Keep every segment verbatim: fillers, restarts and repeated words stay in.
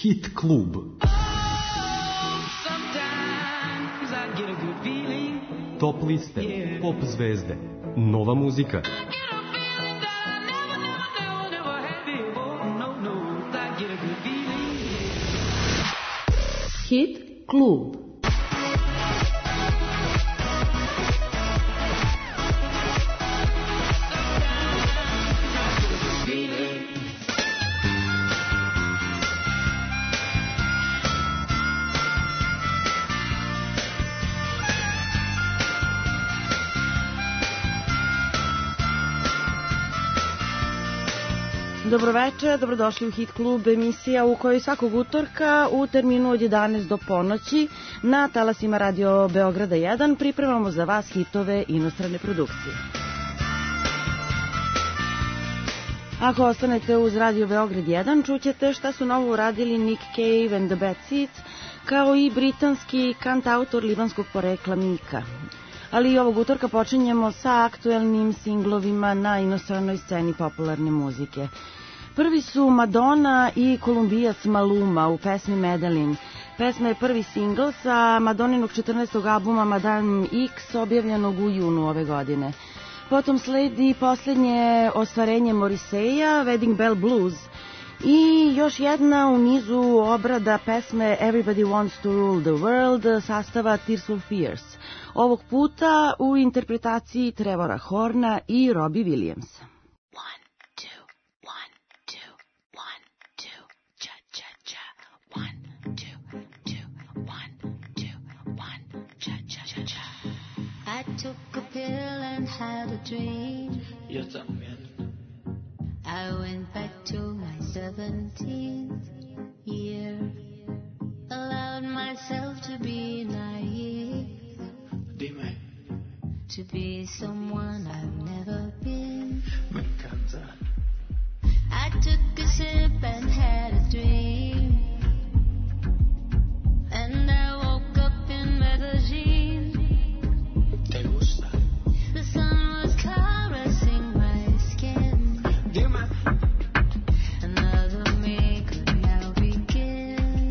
Hit klub. Top liste, pop zvezde, nova muzika. Hit klub. Dobroveče, dobrodošli u Hit klub, emisija u kojoj svakog utorka u terminu od jedanaest do ponoći na talasima Radio Beograda jedan pripremamo za vas hitove inostrane produkcije. Ako ostanete uz Radio Beograd jedan, čućete šta su novo uradili Nick Cave and the Bad Seeds, kao i britanski kantautor libanskog porekla Mika. Ali i ovog utorka počinjemo sa aktuelnim singlovima na inostranoj sceni popularne muzike. Prvi su Madonna i kolumbijac Maluma u pesmi Medellin. Pesma je prvi singl sa Madonninog četrnaestog albuma Madame X, objavljenog u junu ove godine. Potom sledi posljednje ostvarenje Morriseya, Wedding Bell Blues, i još jedna u nizu obrada pesme Everybody Wants to Rule the World sastava Tears for Fears. Ovog puta u interpretaciji Trevora Horna i Robbie Williamsa. I took a pill and had a dream. Yo también. I went back to my seventeenth year. Allowed myself to be naive. Dime. To be someone I've never been. Me encanta. I took a sip and had a dream. And I woke up in Medellin. ¿Te gusta? The sun was caressing my skin. Dime. Another me could now begin.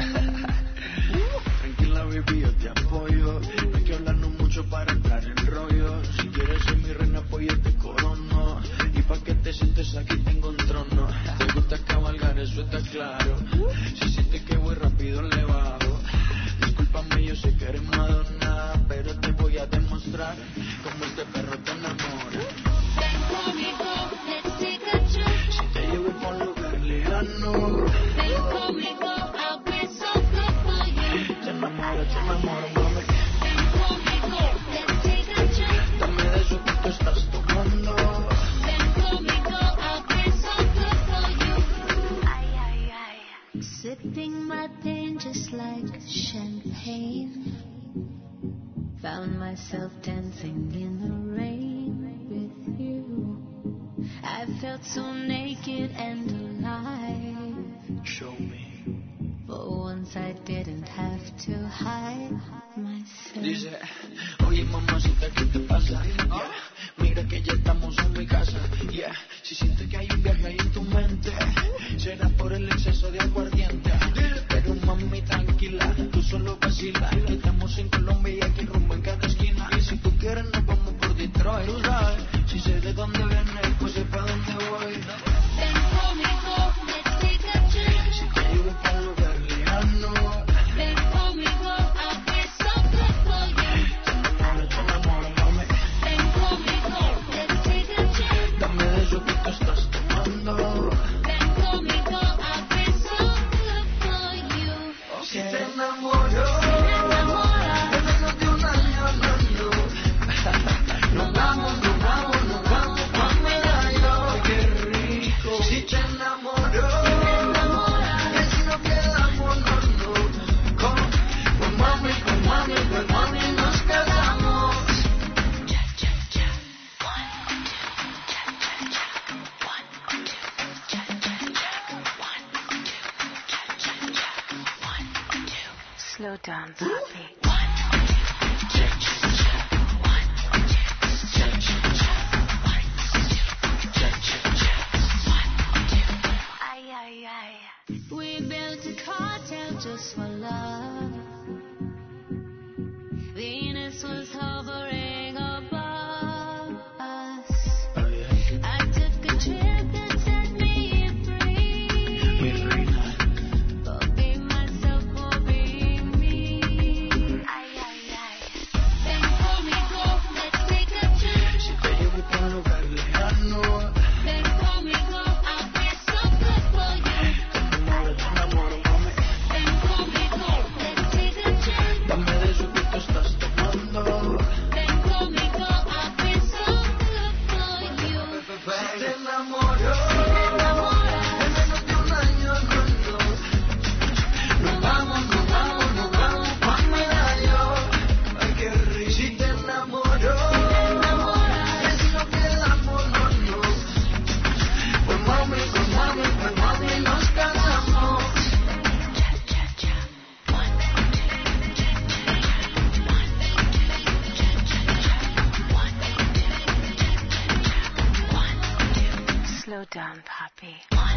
Tranquila, baby, yo te apoyo. No hay que hablarnos mucho para entrar en rollo. Si quieres ser mi reina, pues yo te corono. Y pa' que te sientes aquí tengo un trono. Te gusta cabalgar, eso está claro. Si sientes que voy rápido, le bajo. Discúlpame, yo sé que eres Madonna, pero te voy a demostrar cómo este perro te enamora. Ven conmigo, let's take a trip. Si te llevo por un lugar lejano, Ven conmigo, I'll be so good for you. te enamoro, te enamoro, mami. Ven conmigo, let's take a trip. Dame de eso que tú estás tomando. Ven conmigo, I'll be so good for you. Ay, ay, ay. Sipping my pain just like champagne. Found myself dancing in the rain with you. I felt so naked and alive. Show me. For once I didn't have to hide myself. Dice, oye mamacita, ¿qué te pasa? Yeah. Mira que ya estamos en mi casa. Yeah. Si sientes que hay un viaje ahí en tu mente, será por el exceso de aguardiente. Pero mami, tranquila, tú solo vacila. Que estamos en Colombia y aquí rumbo en cada esquina. Y si tú quieres nos vamos por Detroit, tú sabes. Si sé de dónde vienes, pues sé pa' dónde voy. Ven conmigo, let's take a trip. Si te llevo pa' un lugar lejano, Ven conmigo, I'll be so good for you. te enamoro, te enamoro, mami. Ven conmigo, let's take a trip. Dame de eso que tú estás tomando. Ven conmigo, I'll be so good for you. Si te enamoro, Me enamora. en menos de un año, no, no. Nos vamos, nos vamos, nos vamos pa' Medallo. Qué rico. Si te enamoro, Me enamora. y si nos quedamos, no, no. Con, con mami, con mami, con mami nos quedamos. Cha, cha, cha. One, two, cha, cha, cha. One, two, cha, cha, cha. One, two, cha, cha, cha. One, two. Slow down, Poppy. One, two, cha, cha, cha. One, two, cha, cha, cha. One, two, cha, cha, cha. One, two. Ay, ay, ay. We built a cottage. just for love. Venus was hovering above us. I took a trip that set me free. Forgave myself for being me. Ay, ay, ay. Ven conmigo, let's take a trip. Si te llevo pa' un lugar lejano. Ven conmigo, I'll be so good for you. Te enamoro, mami. Ven conmigo, let's take a trip. Dame de eso que tú estás tomando. Ven conmigo, I'll be so good for you. Si te enamoro, Enamora, en menos de un año con dos. Nos vamos, nos vamos, nos vamos pa' Medallo. Ay, qué rico. Si te enamoro, enamora, y si nos quedamos los dos. Pues mami, pues mami, pues mami, nos casamos. slow down, Poppy.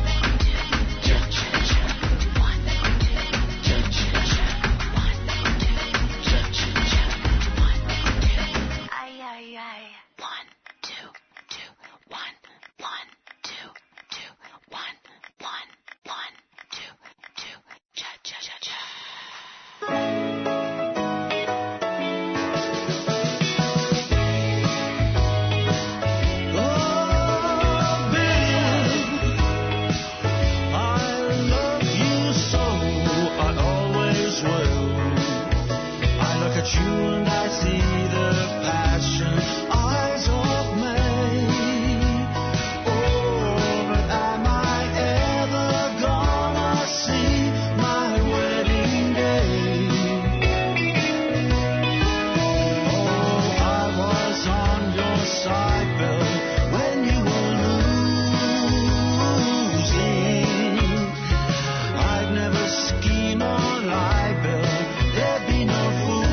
Ay, ay, ay. One, two, two, one, one, two, two, one, one, one, two, two, cha cha cha cha. You and I see the passion eyes of May. Oh, but am I ever gonna see my wedding day? Oh, I was on your side, Bill, when you were losing. I'd never scheme or lie, Bill. There'd be no fool.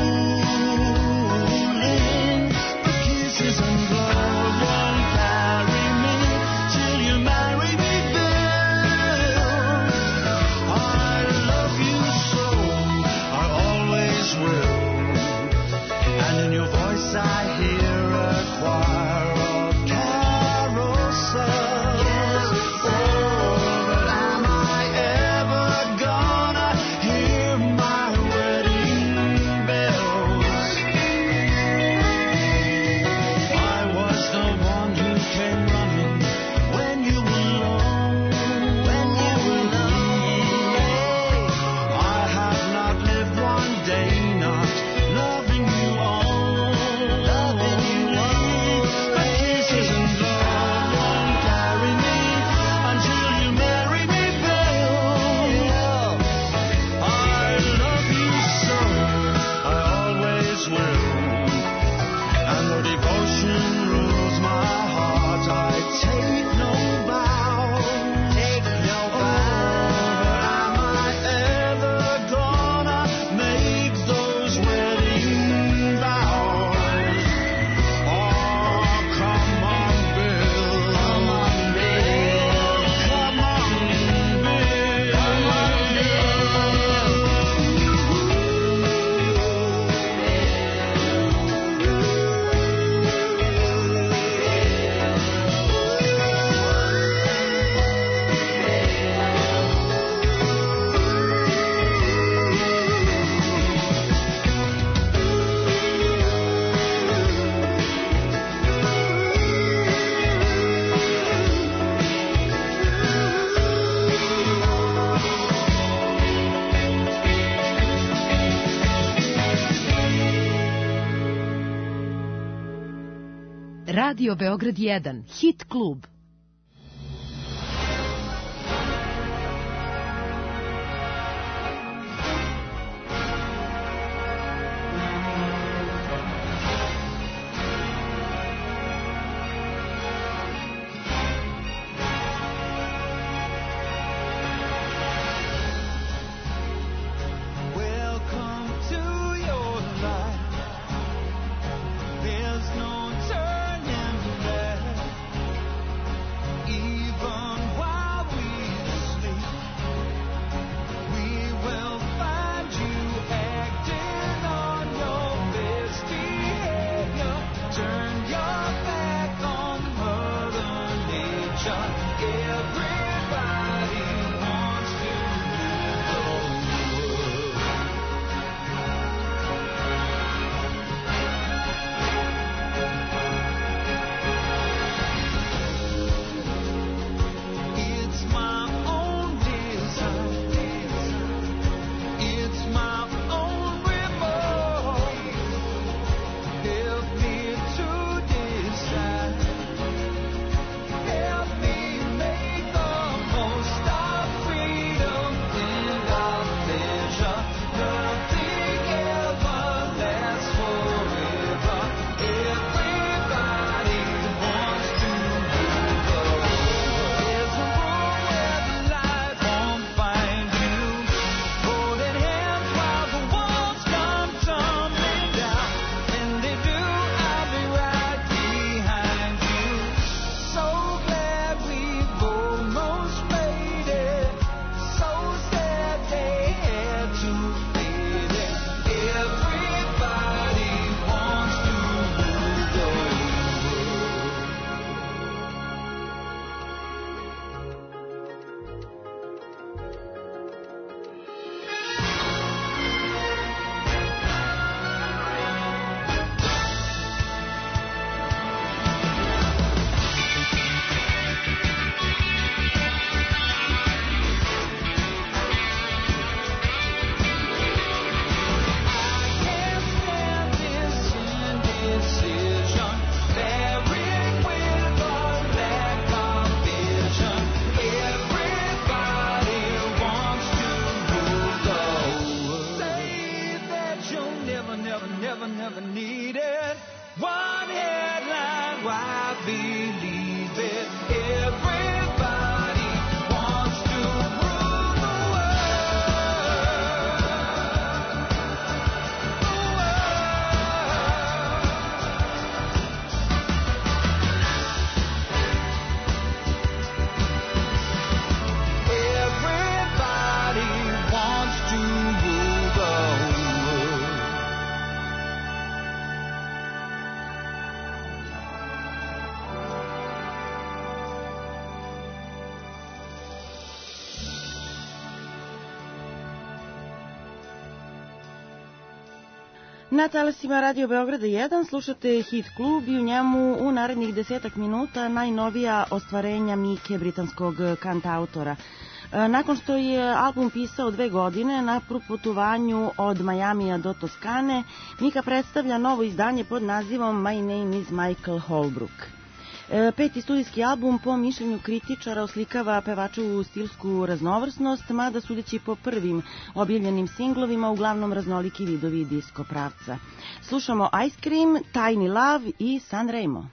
Radio Beograd jedan, Hit klub. There's no turning back. never needed. One headline, why believe it? Everybody wants to rule the world. Everybody wants to rule the world. Na talasima Radio Beograda jedan slušate Hit klub i u njemu u narednih desetak minuta najnovija ostvarenja Mike, britanskog kantautora. Nakon što je album pisao dve godine na putovanju od Majamija do Toskane, Mika predstavlja novo izdanje pod nazivom My Name is Michael Holbrook. Peti studijski album po mišljenju kritičara oslikava pevačevu stilsku raznovrsnost, mada sudeći po prvim objavljenim singlovima uglavnom raznoliki vidovi disko pravca. Slušamo Ice Cream, Tiny Love i San Remo.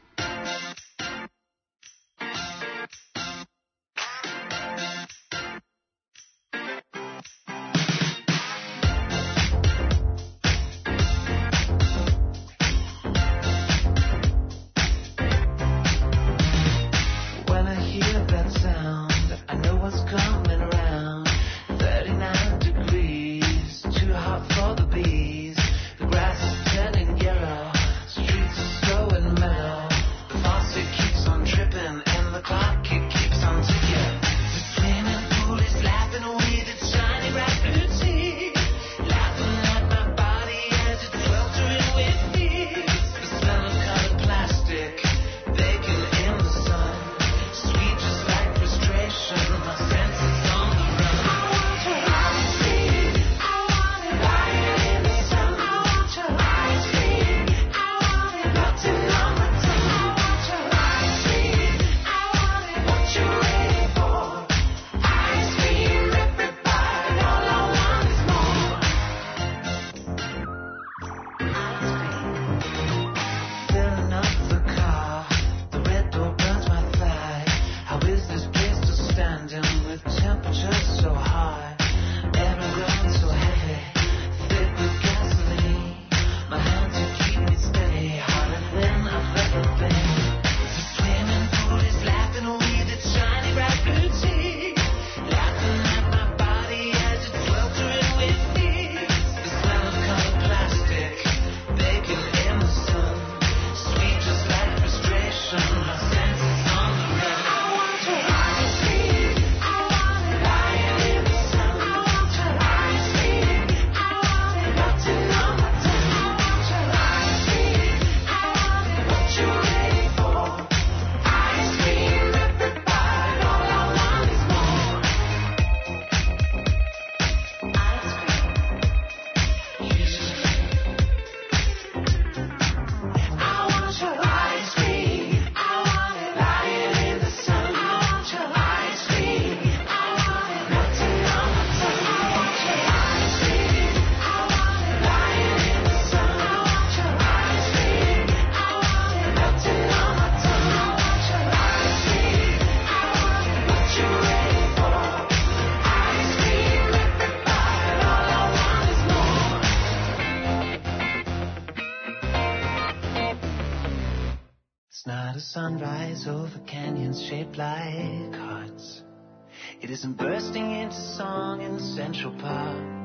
Sunrise over canyons shaped like hearts. It isn't bursting into song in Central Park.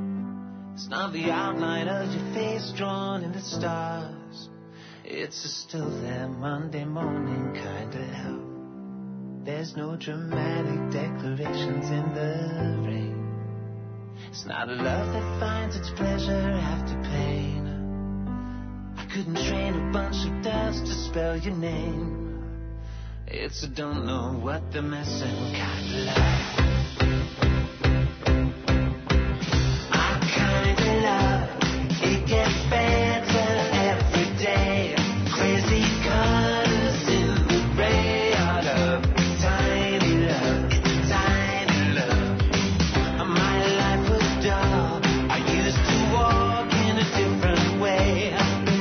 It's not the outline of your face drawn in the stars. It's a still there Monday morning kind of help. There's no dramatic declarations in the rain. It's not a love that finds its pleasure after pain. Couldn't train a bunch of doves to spell your name. It's a don't know what they're missing kind of love. Our kind of love, it gets better every day. Crazy colors in the gray. Our love, tiny love, it's tiny love. My life was dull. I used to walk in a different way.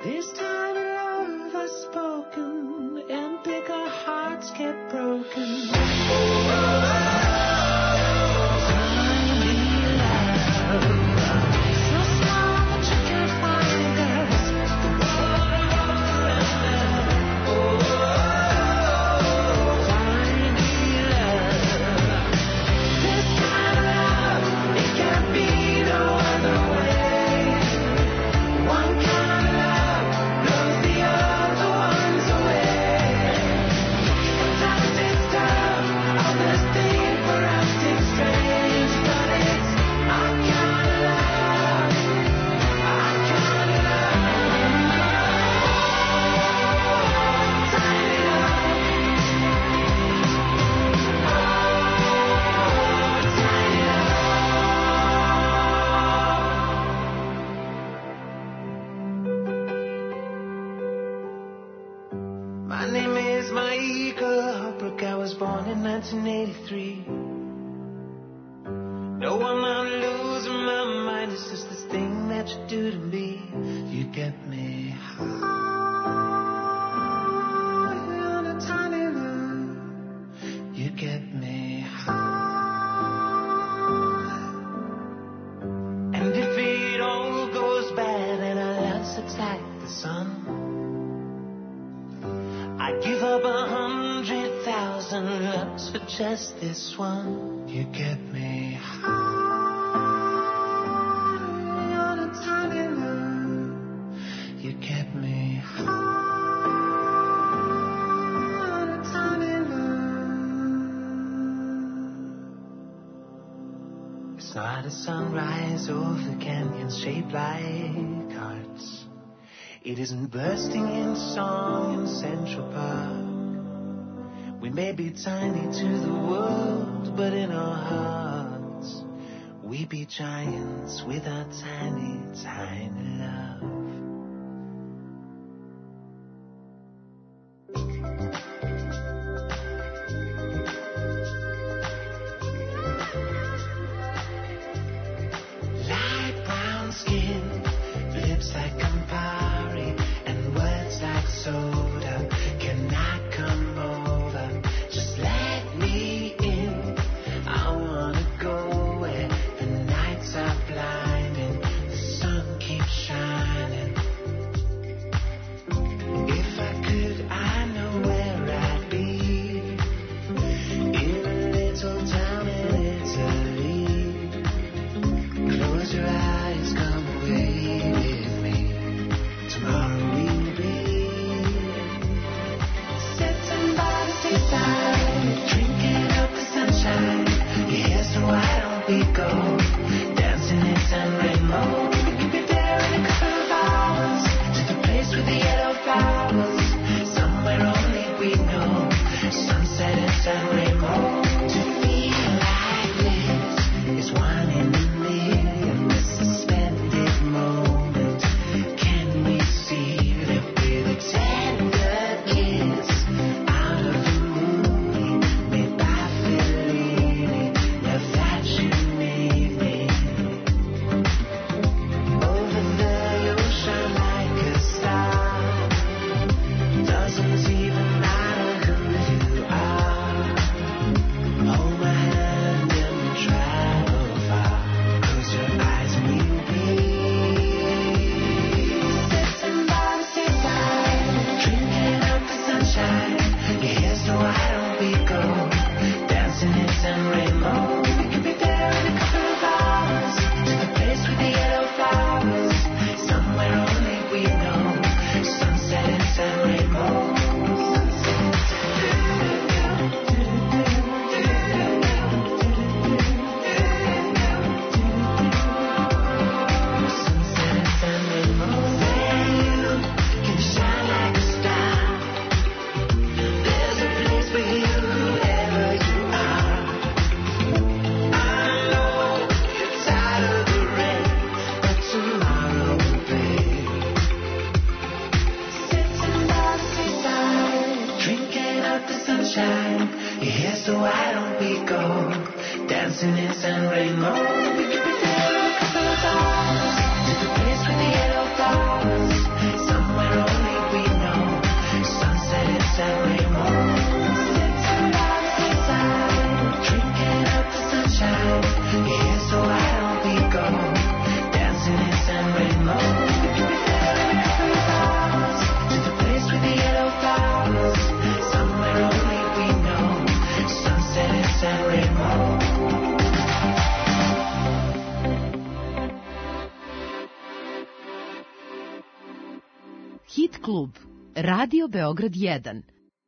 This time love was spoken and bigger hearts kept broken. nineteen eighty-three. No, I'm not losing my mind. It's just this thing that you do to me. You get me high on a tiny love. You get me high. And if it all goes bad and our love sits like the sun, I'd give up a hundred thousand loves for just this one. You get me high on a tiny love. You get me high on a tiny love. It's not a sunrise over canyons shaped like hearts. It isn't bursting in song in Central Park. We may be tiny to the world, but in our hearts, we be giants with our tiny, tiny love. Light brown skin, lips like Campari, and words like soda. Can I come over? Just let me in. I wanna go where the nights are blinding, the sun keeps shining. If I could, I know where I'd be. In a little town in Italy. Close your eyes, come away with me. Tomorrow we'll be sitting by the seaside, drinking up the sunshine. Your hair so why don't we go dancing in San Remo? We could be there in a couple of hours, to the place with the yellow flowers, somewhere only we know. Sunset in San Remo. To feel like this is one in a million. This suspended moment. Can we see that with a tender kiss out of a movie made by Fellini? Now that you need me. Over there you'll shine like a star. Doesn't even matter who you are. Hold my hand and we'll travel far. Close your eyes and we'll be sitting by the seaside, drinking up the sunshine. Your hair so why don't we go dancing in San Remo? We could be there in a couple of hours, to the place with the yellow flowers, somewhere only we know. Sunset in San Remo. Sunset in San Sunset in San Remo. There you can shine like a star. There's a place for you, whoever you are. I know you're tired of the rain, but tomorrow will be sitting by the seaside, drinking up the sunshine. Your hair so why don't we go dancing in San Remo? We could be there in a couple of hours, to the place with the yellow flowers, somewhere Hit klub. Radio Beograd jedan.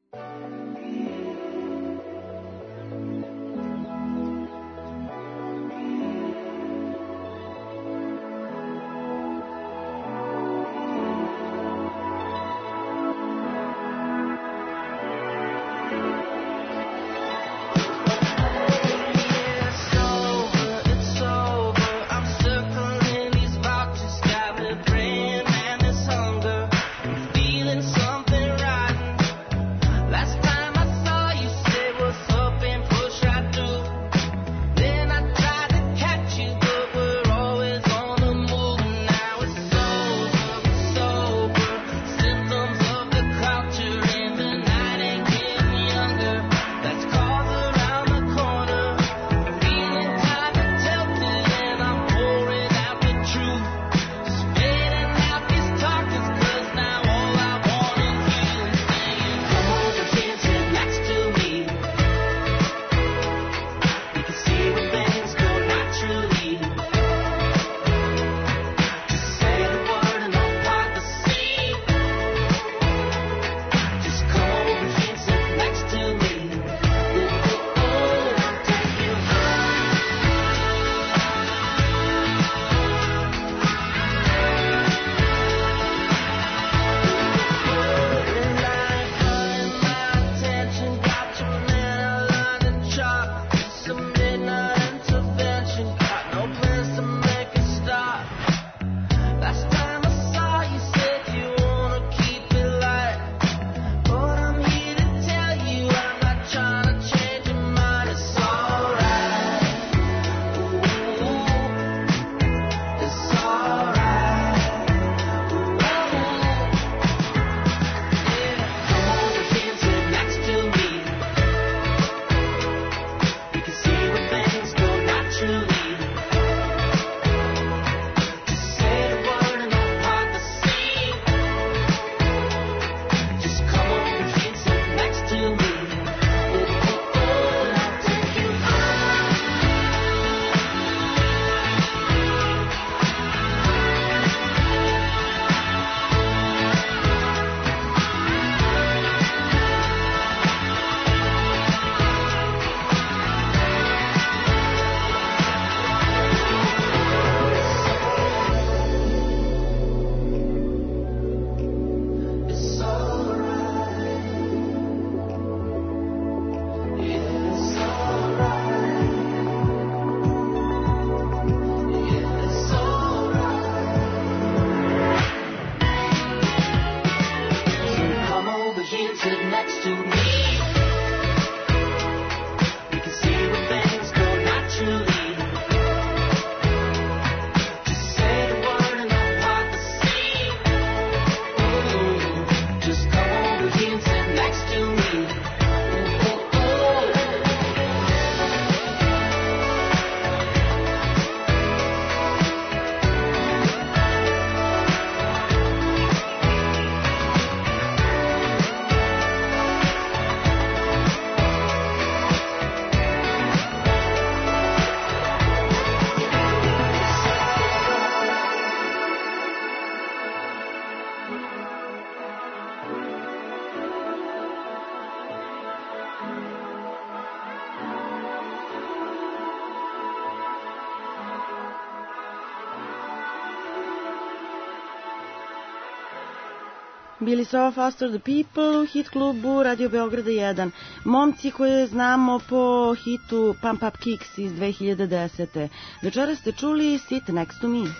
Bili su ovo Foster the People u hit klubu Radio Beograda jedan. Momci koje znamo po hitu Pump Up Kicks iz dve hiljade desete. Večera ste čuli Sit Next to Me.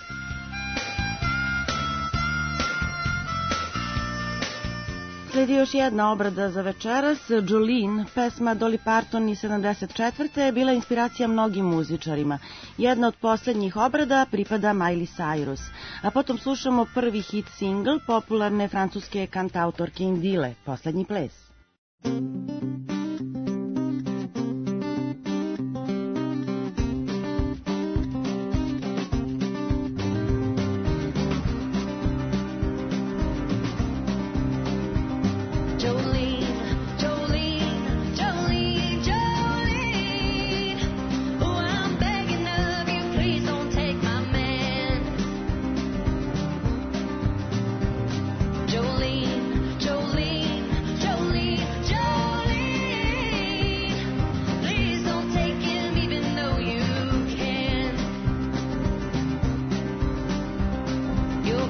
Sledi još jedna obrada za večeras. Jolene, pesma Dolly Parton iz sedamdeset četvrte je bila inspiracija mnogim muzičarima. Jedna od posljednjih obrada pripada Miley Cyrus. A potom slušamo prvi hit single popularne francuske kantautorke Indile, Poslednji ples. Jolene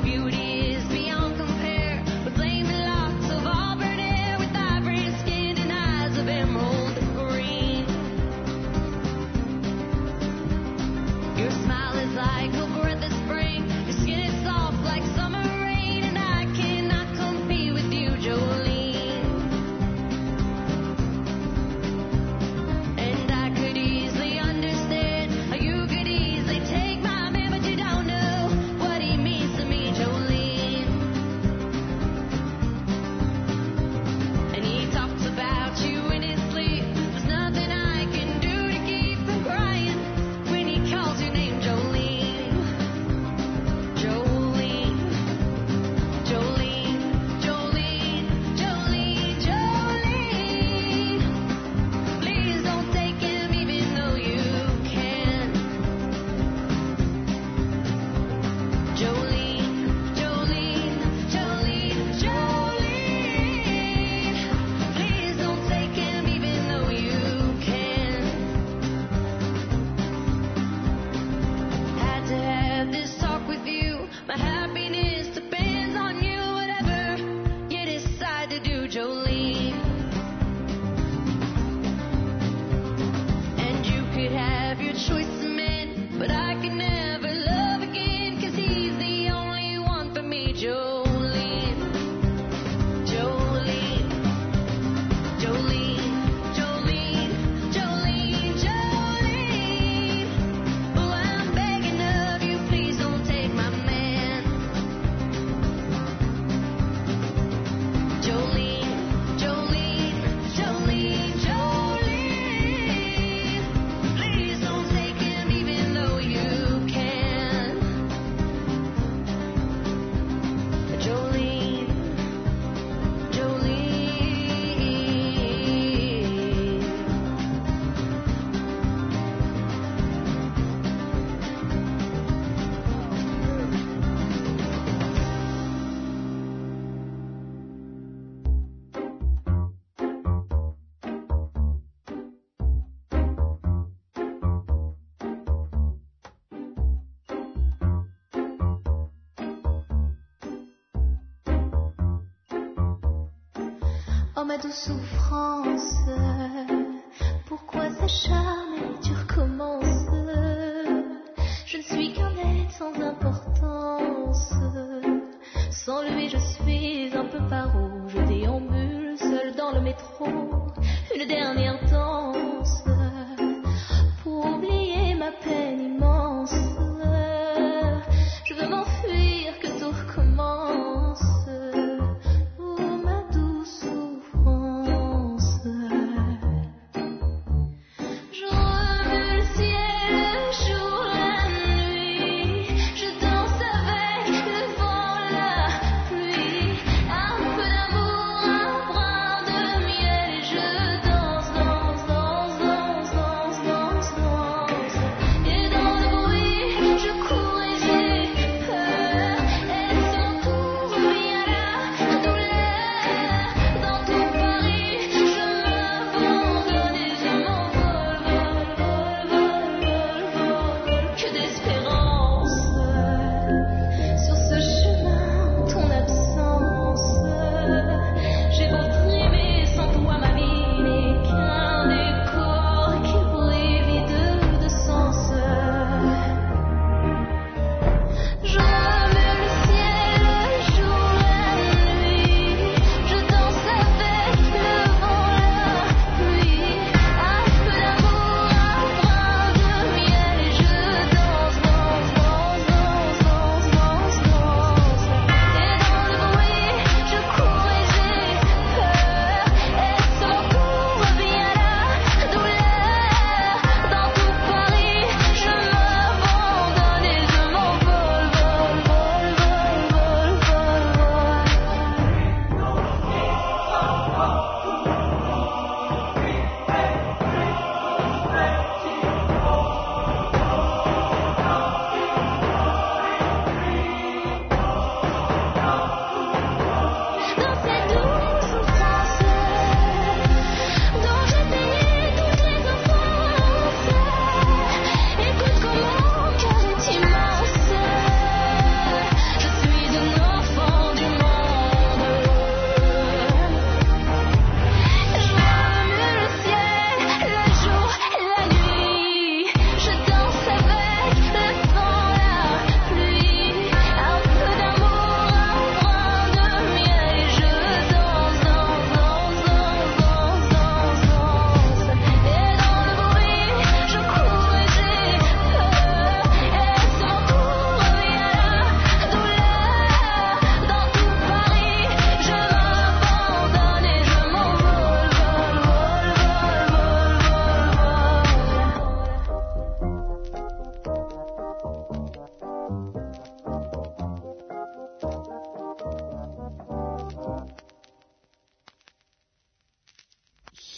Ma douce souffrance, pourquoi s'acharner, tu recommences? Je ne suis qu'un être sans importance. Sans lui je suis un peu paro. Je déambule seul dans le métro, une dernière danse pour oublier ma peine immense. Je veux m'enfuir, que tout recommence. Je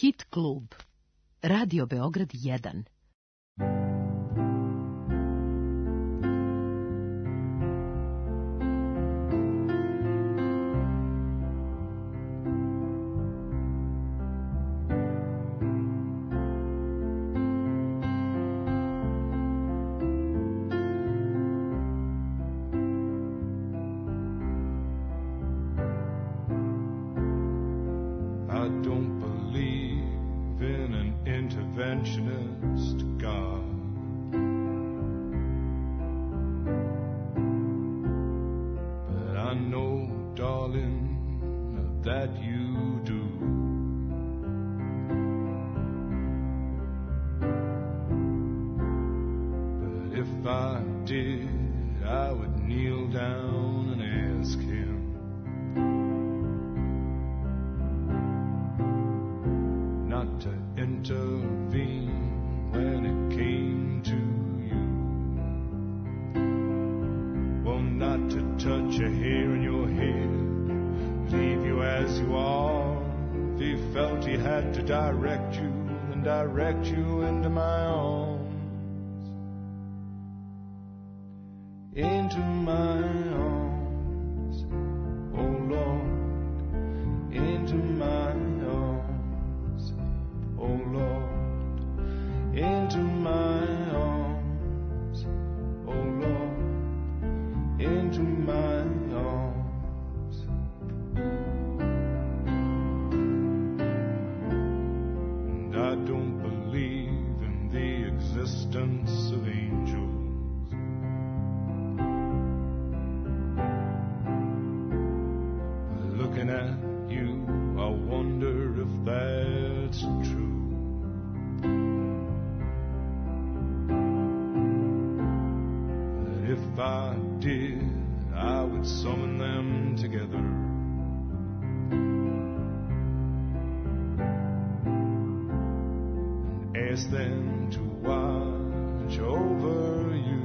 Hit klub. Radio Beograd jedan. Direct you into my arms, into my arms, oh Lord, into my arms, oh Lord, into my arms, oh Lord, into my arms. I don't believe in the existence of angels. Looking at you, I wonder if that's true. But if I did, I would summon them together. Ask them to watch over you.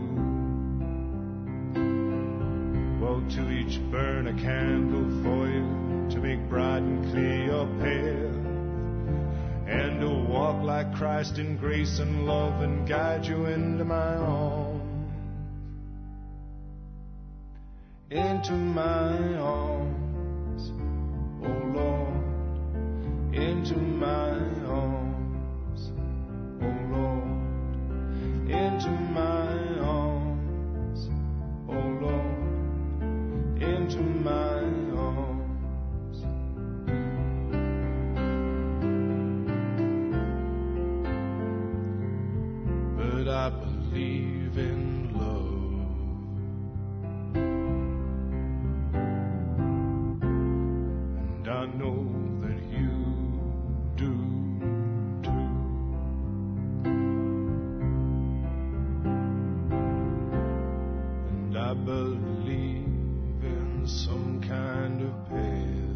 Well, to each burn a candle for you, to make bright and clear your path, and to walk like Christ in grace and love and guide you into my arms, into my arms, oh Lord, into my arms. Oh Lord, into my arms, oh Lord, into my arms. But I believe in love, and I know that you do. I believe in some kind of path,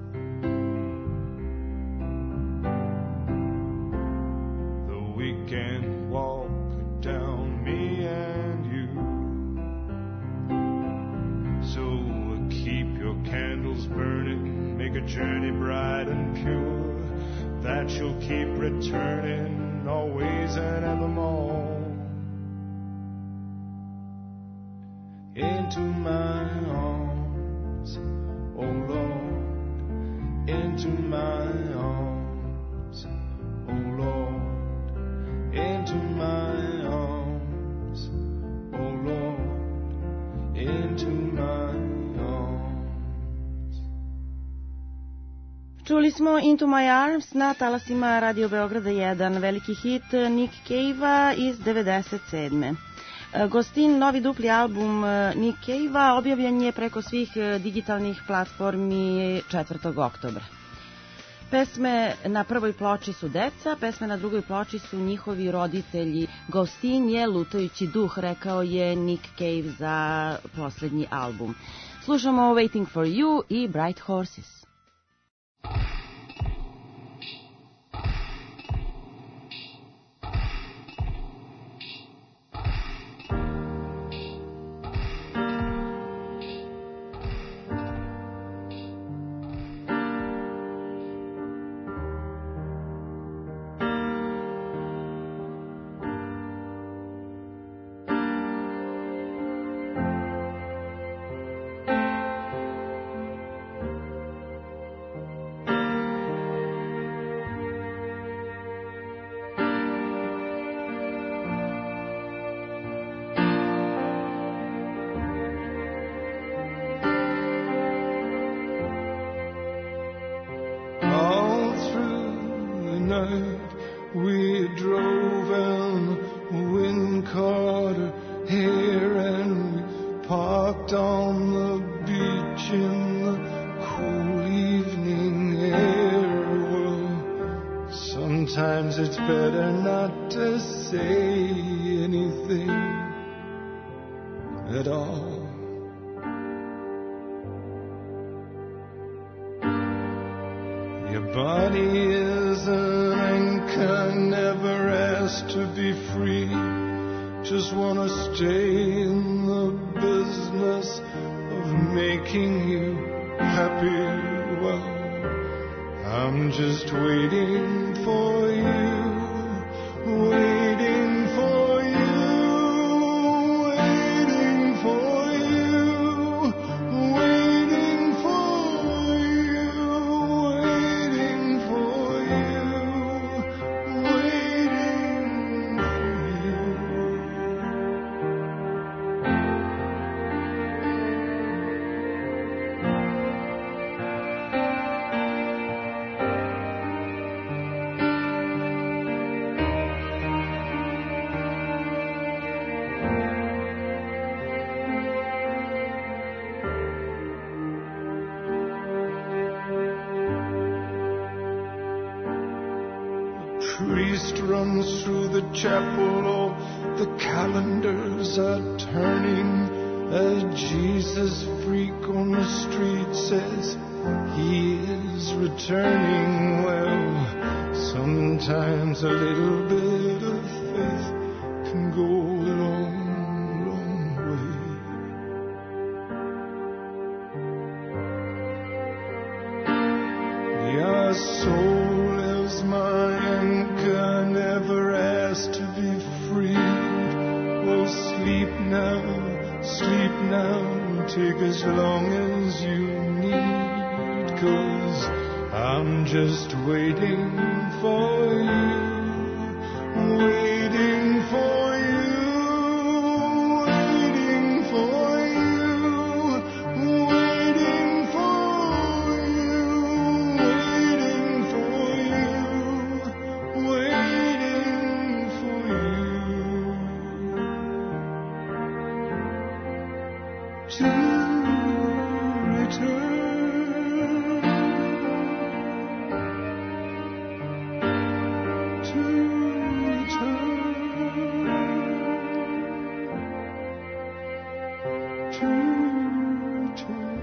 though we can walk down, me and you. So keep your candles burning, make a journey bright and pure, that you'll keep returning always and evermore. Into my arms, oh Lord, into my arms, oh Lord, into my arms, oh Lord, into my arms. Čuli smo Into My Arms na talasima Radio Beograda jedan, veliki hit Nick Cave-a iz devedeset sedme. Gostin, novi dupli album Nick Cave-a objavljen je preko svih digitalnih platformi četvrtog oktobra. Pesme na prvoj ploči su deca, pesme na drugoj ploči su njihovi roditelji. Gostin je lutajući duh, rekao je Nick Cave za poslednji album. Slušamo Waiting for You i Bright Horses. we drove and the wind caught her hair and we parked on the beach in the cool evening air. Well, sometimes it's better not to say anything at all. Your body is an anchor, never asked to be free. Just wanna stay in the business of making you happy. Well, I'm just waiting for you, waiting for you, waiting for you, waiting for you, waiting for you, waiting for you. Priest runs through the chapel, oh, the calendars are turning. A Jesus freak on the street says he is returning. Well, sometimes a little bit of faith can go a long, long way. Your soul is my anchor, never asked to be freed. Well, sleep now, sleep now, take as long as you need, 'cause I'm just waiting for you, waiting for you, waiting for you, waiting for you, waiting for you, waiting for you to return. To return. To return.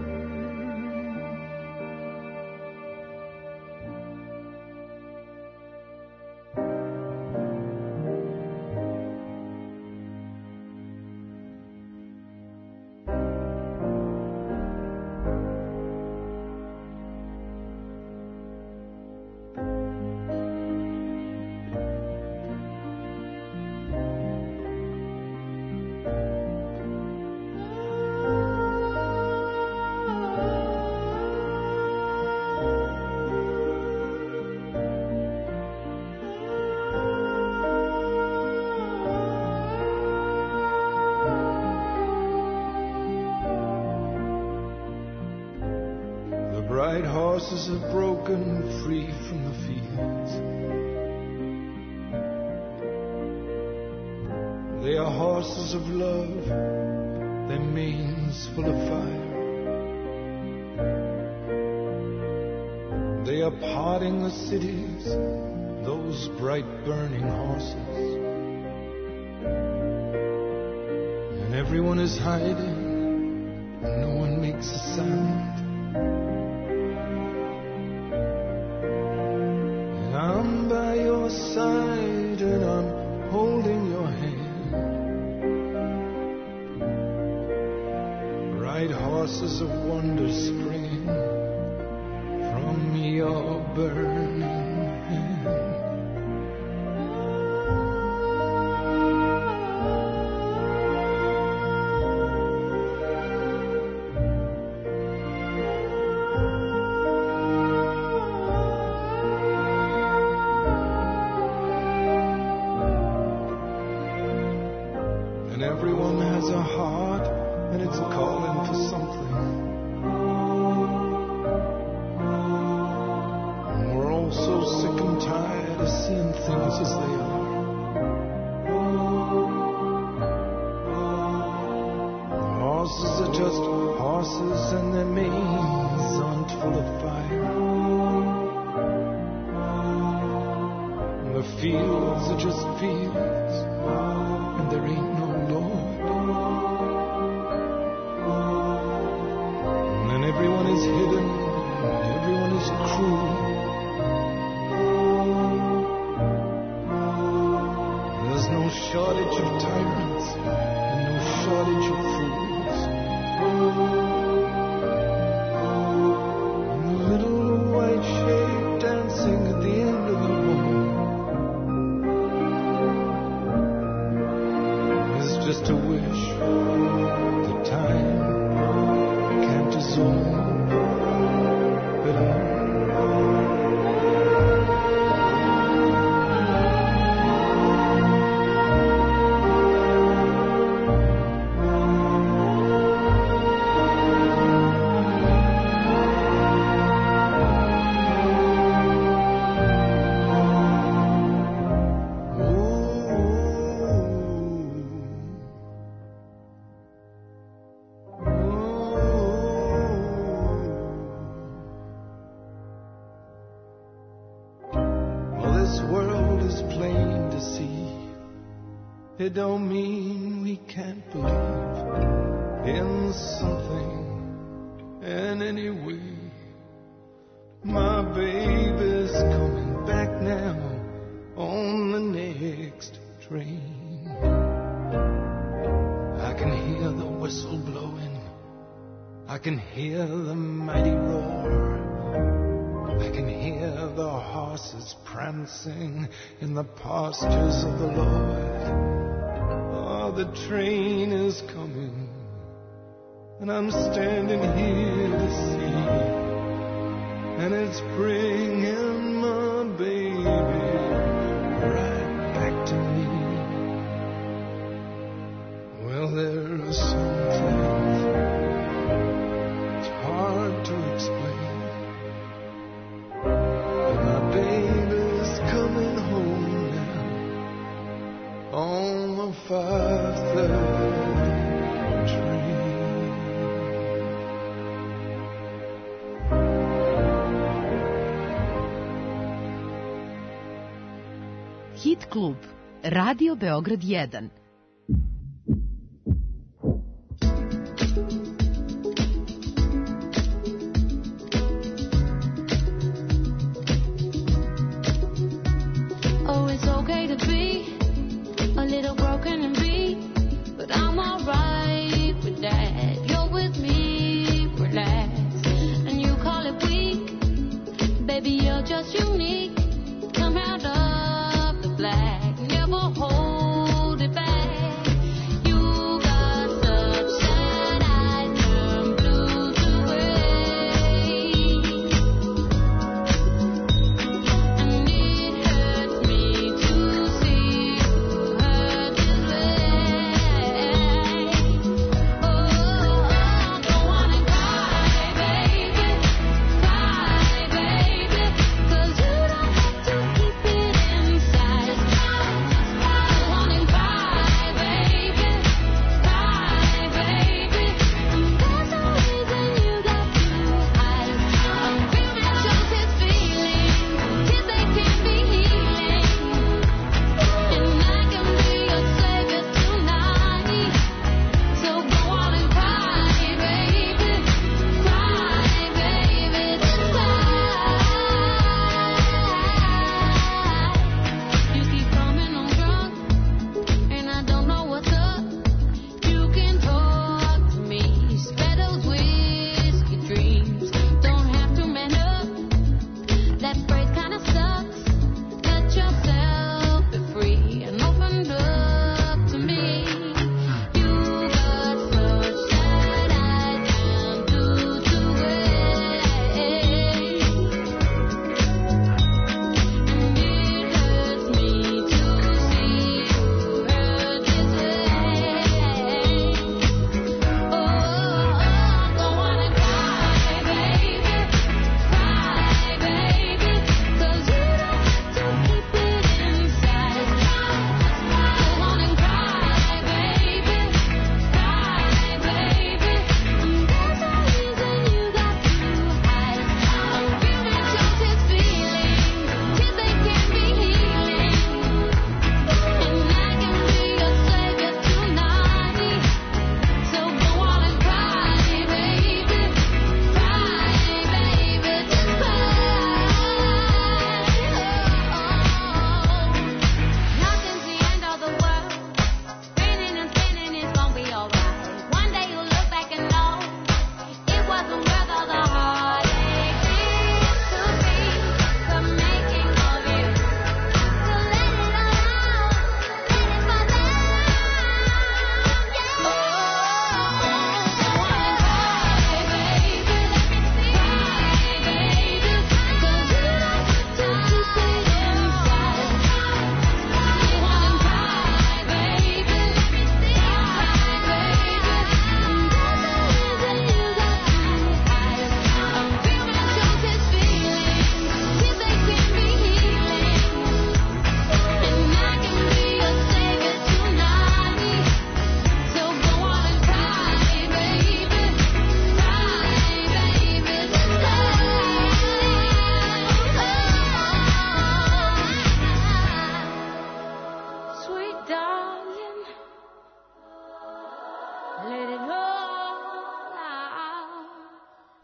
The bright horses are broken free from the fields. They are horses of love, their manes full of fire. They are parting the cities, those bright burning horses. And everyone is hiding, and no one makes a sound. And I'm by your side, and I'm holding your hand. Bright horses of wonder springing from your burning hand. And everyone has a heart, and it's calling for something. And we're all so and their manes aren't full of fire. The fields are just fields, and there ain't no Lord. And everyone is hidden, everyone is cruel. There's no shortage of tyrants, and no shortage of fools. And the little white shape dancing at the end of the wall just a wish that time can't dissolve at all. It don't mean we can't believe in something, and anyway, my baby's coming back now on the next train. I can hear the whistle blowing, I can hear the mighty roar, I can hear the horses prancing in the pastures of the Lord. The train is coming, and I'm standing here to see, and it's bringing my baby right back to me. Well, there are some things it's hard to explain, but my baby's coming home now on the five thirty train. Hit klub, Radio Beograd jedan. Oh, it's okay to be a little broken and beat, but I'm alright with that. You're with me, relax, and you call it weak. Baby, you're just unique. Come out of the black, never hold it back.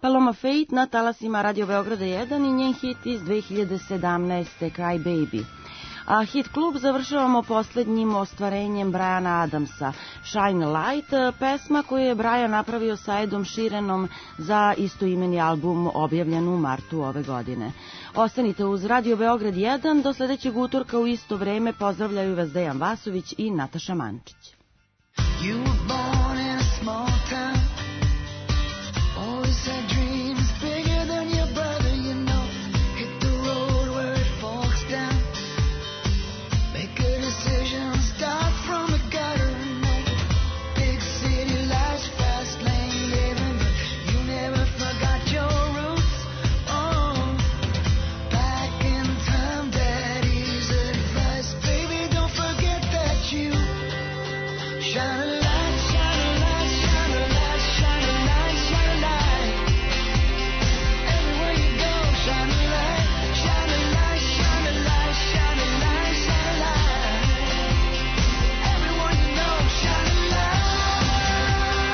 Paloma Faith na talasima Radio Beograda jedan i njen hit iz dve hiljade sedamnaeste. Cry Baby. A Hit klub završavamo poslednjim ostvarenjem Briana Adamsa, Shine Light, pesma koju je Brian napravio sa Edom Sheeranom za istoimeni album objavljen u martu ove godine. Ostanite uz Radio Beograd jedan, do sledećeg utorka u isto vreme pozdravljaju vas Dejan Vasović i Nataša Mančić. You were born in a small town. Always had dreams bigger than your brother, you know. Hit the road where it forks down. Make a decision, start from the gutter, no. Big city life's fast lane living, but you never forgot your roots. Oh, back in time, daddy's advice, baby, don't forget that you shine a light, shine a light, shine a light, shine a light, shine a light. Everywhere you go, shine a light, shine a light, shine a light, shine a light, shine a light. Everyone you know, shine a light.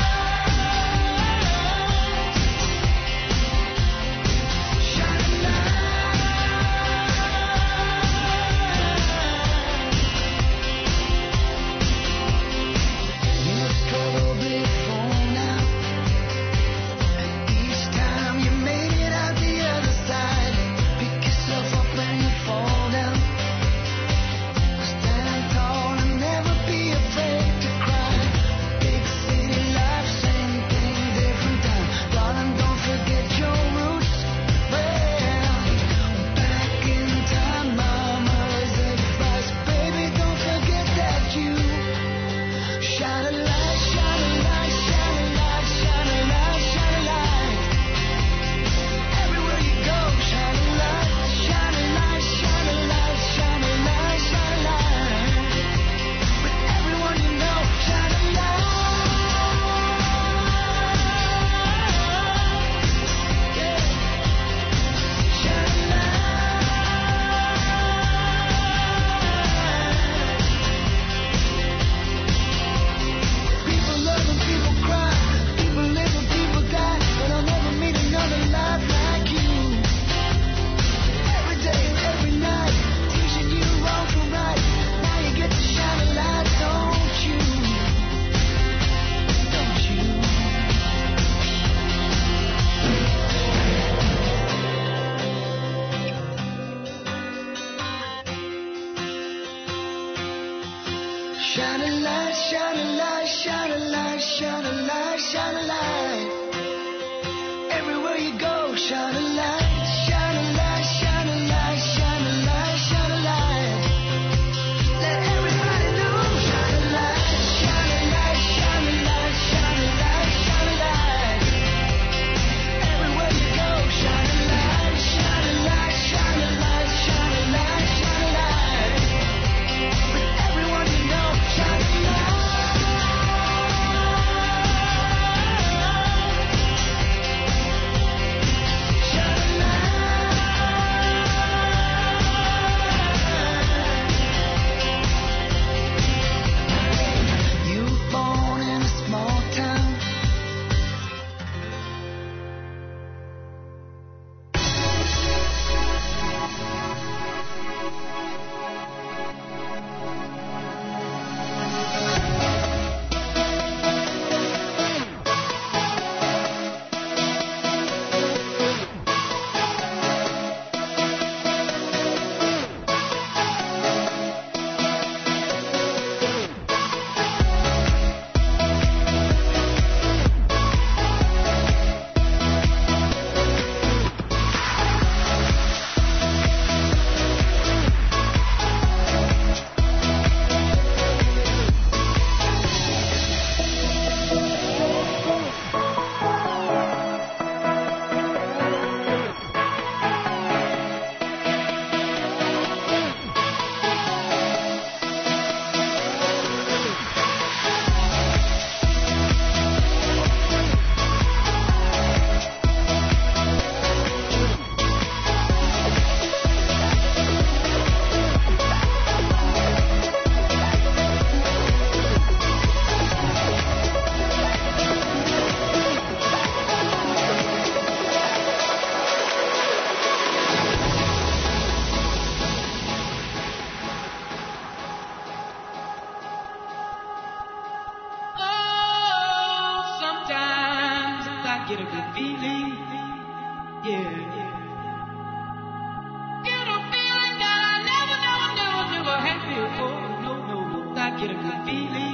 Shine a light. You've struggled before now, and each time you made it out the other side. Pick yourself up when you fall down. Stand tall and never be afraid to cry. Big city life, same thing, different time. Darling, don't forget your roots. Well, back in time, mama's advice, baby, don't forget that you shine a light, shine a light, shine a light, shine a light, shine a light. Everywhere you go, shine a light, shine a light, shine a light, shine a light, shine a light. With everyone you know, shine a light. Yeah. Shine a light. People love and people cry, people live and people die, but I'll never meet another life like you. Every day and every night, teaching you wrong from right. Now you get to shine a light, don't you? Don't you? Shine a light, shine a light, shine a light, shine a light, shine a light. Everywhere you go, shine a light, shine a light, shine a light, shine a light, shine a light. Let everybody know, shine a light, shine a light, shine a light, shine a light, shine a light. Everywhere you go, shine a light, shine a light, shine a light, shine a light, shine a light. With everyone you know, shine a light. Shine good feeling. Yeah. Get a feeling that I never, never, never, never had before. No, no, no. I get a good feeling.